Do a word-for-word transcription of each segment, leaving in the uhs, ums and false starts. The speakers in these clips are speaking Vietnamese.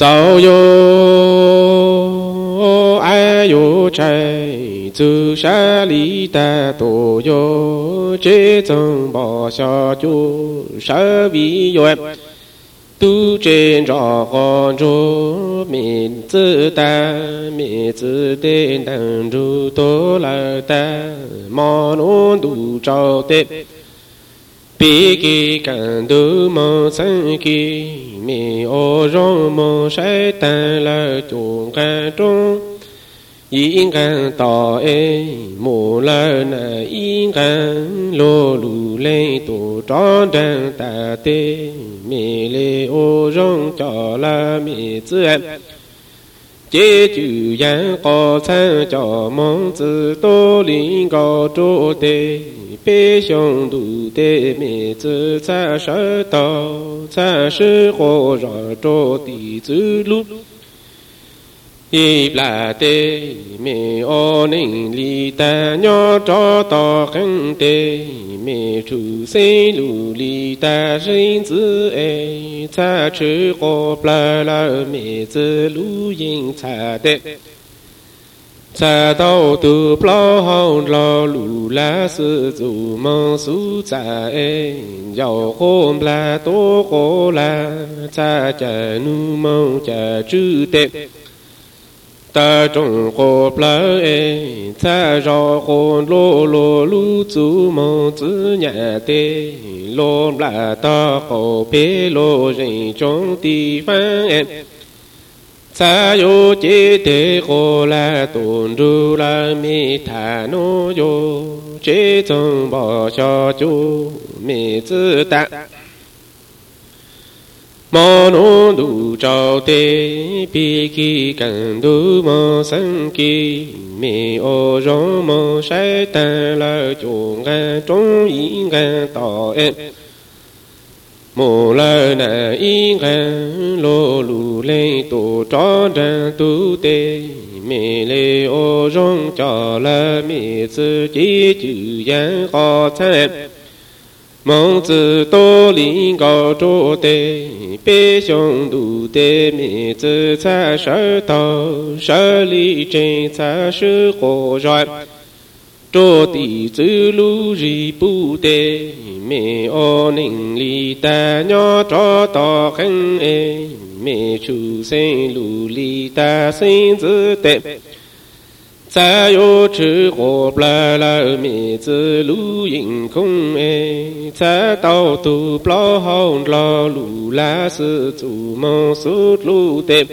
早有爱有债，走山里的都有，这种报销就稍微远。都真着杭州名字的名字的能住多来的马龙都找的，别给感动梦生给没有让梦晒单了就感中。应该到哎，莫来那应该落路来都长长大的，没来我让叫了名字，这就让高参叫梦子多领高做的，别想读的名字才识到，才是活着做的走路。一来的没有能力的要找到很的，没出生努力的人子哎，才吃过不了面子录音才的，才到都不好了路来是做梦所在哎，要红来多过来，才叫努梦叫住的。大中国不来，才让红罗罗路做梦子年的，罗来到后边罗人中的饭，才有记得后来东住了没谈诺哟，这种报销就没子弹。马龙都找的，别给感动梦生给，没有让梦晒单了就按中应该到哎，莫来那应该落路来都长长都得，没来我让叫了名字的就让好惨。梦子多领高做的，别想读的名字才识到，识里真才是活人。做的走路是不得，没有能力的要找到很哎，没出生努力的身子的。才有吃活不来了面子录音空哎，才到都不好了路来是做梦所路的，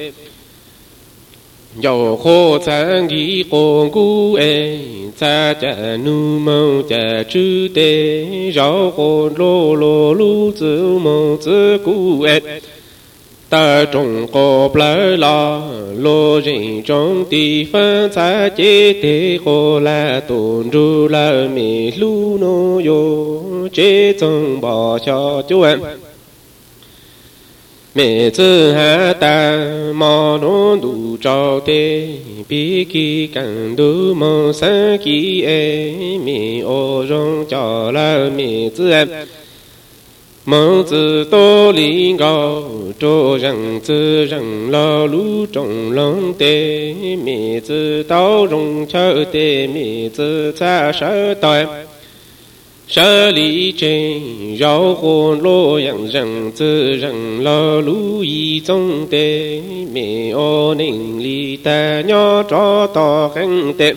要活在的红谷哎，才叫努梦叫住的，要活罗罗路做梦自古哎。大中国不来了，罗人中的饭才记得后来冻住了没路诺哟，这种报销就完。妹子还大，马龙都找的，别给感动梦生给哎，没有人叫了妹子哎。梦子多领高，做人子人老路中人的，面子到容巧的面子才识到，山里真绕火洛阳人子人老路一中的，没有能力的要找到很的。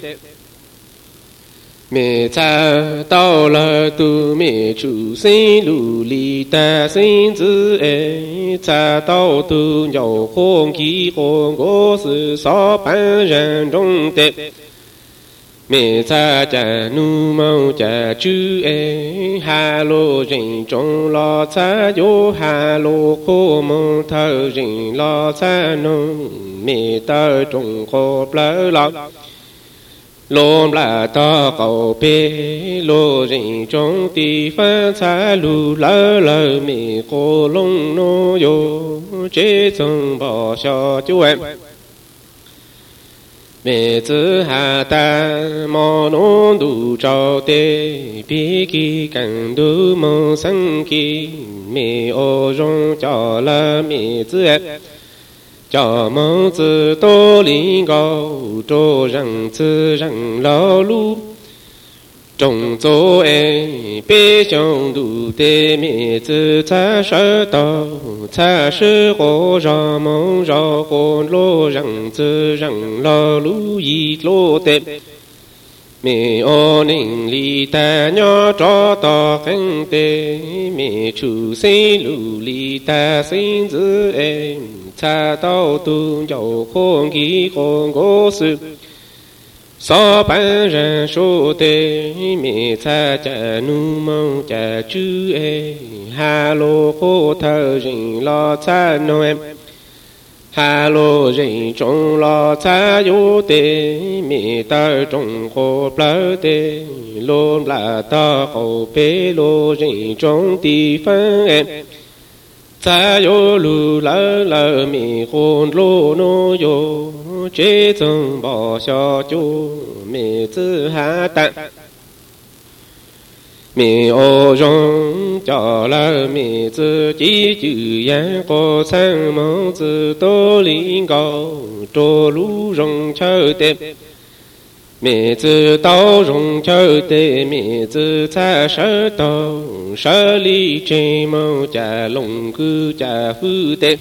没才到了都没出生努力的身子哎，才到都要红给红我是上班人中的，没才在努梦家住哎，哈罗人中老才有哈罗可梦头人老才弄，没到中国不老。罗来到后边，罗人中的饭菜路来来没火龙诺哟，这种报销就完。妹子还大，马龙都找的，别给感动梦生给，没有人叫了妹子。 cho mong tự tô linh gạo trô răng tự răng lao lu trong chỗ ấy bế trong đủ tế mẹ tự cha sở tàu cha sư hồ ra mong ra hồn lô răng tự răng lao lu y lô tế mẹ ô ninh li ta nhỏ cho to khánh tế mẹ chủ sinh lù li ta sinh dư em cha tao tu dầu khôn ký khôn gỗ sự so ban ra số tế mẹ cha cha nu mong cha chư e ha lô khô thơ rình lo cha nô em hà lô rình trong lo cha yo tế mẹ ta trong khô plơ tế lô là ta khô bê lô rình trong tì phân em cha yo lu lơ lơ mẹ khôn lô nô yo chế trong bỏ cho chú mẹ tư hạ tạng mẹ ô rong cho la mẹ tư chỉ chữ yang có sang mong tư tô linh gạo trô lú rong chơi tệp mẹ tư tao rong chơi tệp mẹ tư cha sở tao sở lý chế mong cha lồng cư cha phư tệp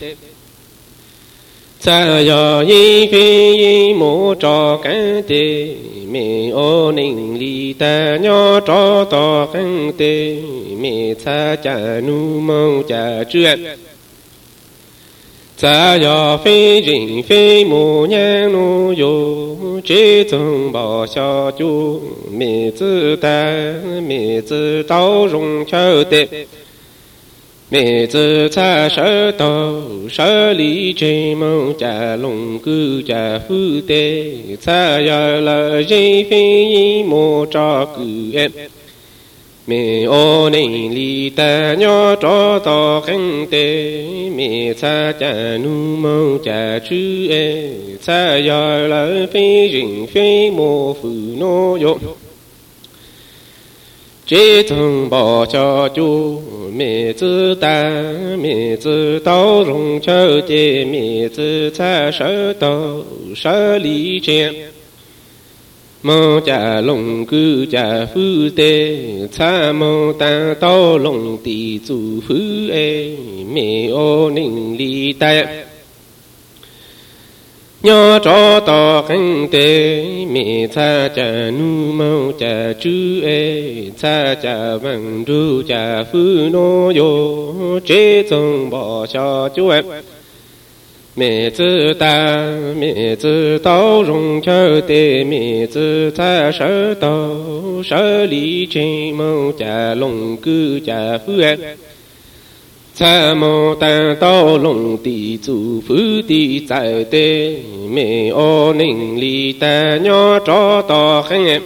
cha yo yi phi yi mo cho can te mẹ ô ninh li ta nhỏ cho to can te mẹ cha cha nu mong cha chuyện cha yo phi rình phi mo nhang nu yo chế trong bỏ cho chú mẹ tư ta mẹ tư tao rong chơi tệp mẹ tư cha sở tàu sở lý chế mong cha lồng cư cha phư tê cha ya là dây phi mô cho cử em mẹ ô ninh li ta nhỏ cho to khánh tê mẹ cha cha nu mong cha chư e cha ya là phi rình phi mô phư nô yo chế thông bỏ cho chú mẹ tư ta mẹ tư tao rong chơi chế mẹ tư cha sở tao sở lý chế mong cha lồng cư cha phư tê cha mong ta tao lồng tì chủ phư e mẹ ô ninh li ta nhỏ cho to khánh tế mẹ cha cha nu mong cha chư e cha cha bằng ru cha phư nô yo chế trong bỏ cho chú em mẹ tư ta mẹ tư tao rong chơi tê mẹ tư cha sở tao sở lý chế mong cha lồng cư cha phư em cha mô ta tao lồng tì chủ phứ tì tại tê mẹ ô ninh li ta nhỏ cho to khánh em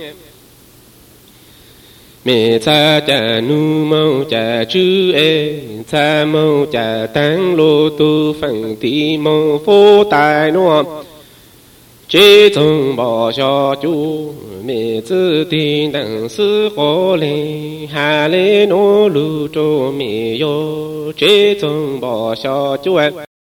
mẹ cha cha nu mong cha chư e cha mong cha tăng lô tu phẳng tì mong phô tài nô chế thông bỏ cho chú mẹ tư tin đẳng sư khổ lê hà lê nô lưu trô mẹ yo chế thông bỏ cho chú em